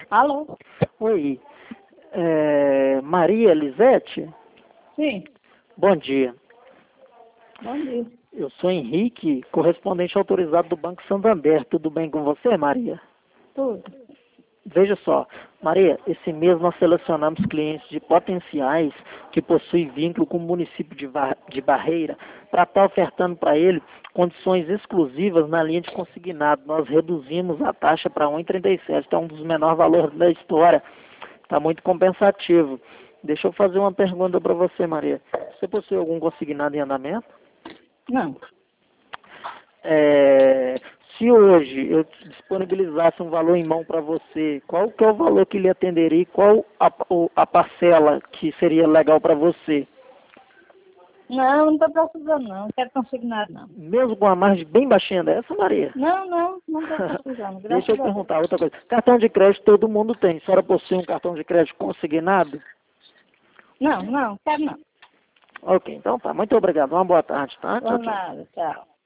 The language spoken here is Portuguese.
Alô? Oi, Maria Elisete? Sim, Bom dia. bom dia. Eu sou Henrique, correspondente autorizado do Banco Santander. Tudo bem com você, Maria? Tudo. Veja só, Maria, esse mês nós selecionamos clientes de potenciais que possuem vínculo com o município de Barreira para estar ofertando para ele condições exclusivas na linha de consignado. Nós reduzimos a taxa para 1,37, que é um dos menores valores da história. Está muito compensativo. Deixa eu fazer uma pergunta para você, Maria. Você possui algum consignado em andamento? Não. Se hoje eu te disponibilizasse um valor em mão para você, qual que é o valor que lhe atenderia e qual a parcela que seria legal para você? Não estou precisando não quero consignar não. Mesmo com a margem bem baixinha dessa, Maria? Não estou precisando, Deixa eu graças a Deus. perguntar outra coisa. Cartão de crédito todo mundo tem. A senhora possui um cartão de crédito consignado? Não, quero não. Ok, então tá. Muito obrigado. Uma boa tarde, tá? Tchau, Por tchau. nada, tchau.